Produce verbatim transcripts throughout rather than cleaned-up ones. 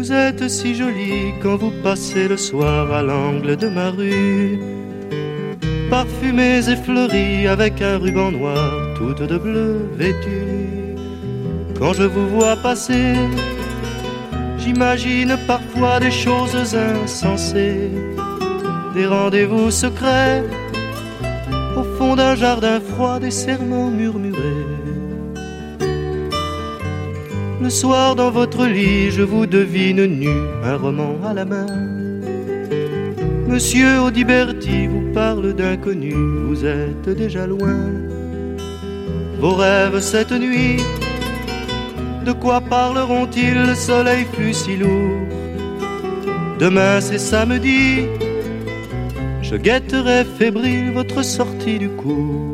Vous êtes si jolie quand vous passez le soir à l'angle de ma rue, parfumées et fleuries avec un ruban noir, toutes de bleu vêtues. Quand je vous vois passer, j'imagine parfois des choses insensées, des rendez-vous secrets au fond d'un jardin froid, des serments murmurés. Le soir dans votre lit, je vous devine nu, un roman à la main. Monsieur Audiberti vous parle d'inconnu, vous êtes déjà loin. Vos rêves cette nuit, de quoi parleront-ils? Le soleil fut si lourd. Demain c'est samedi, je guetterai fébrile votre sortie du cours.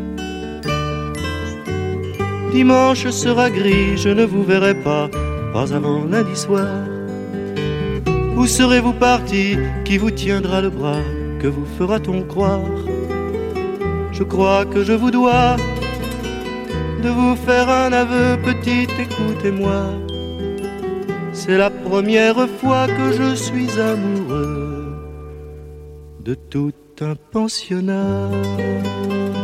Dimanche sera gris, je ne vous verrai pas, pas avant lundi soir. Où serez-vous parti? Qui vous tiendra le bras? Que vous fera-t-on croire? Je crois que je vous dois de vous faire un aveu, petite, écoutez-moi. C'est la première fois que je suis amoureux de tout un pensionnat.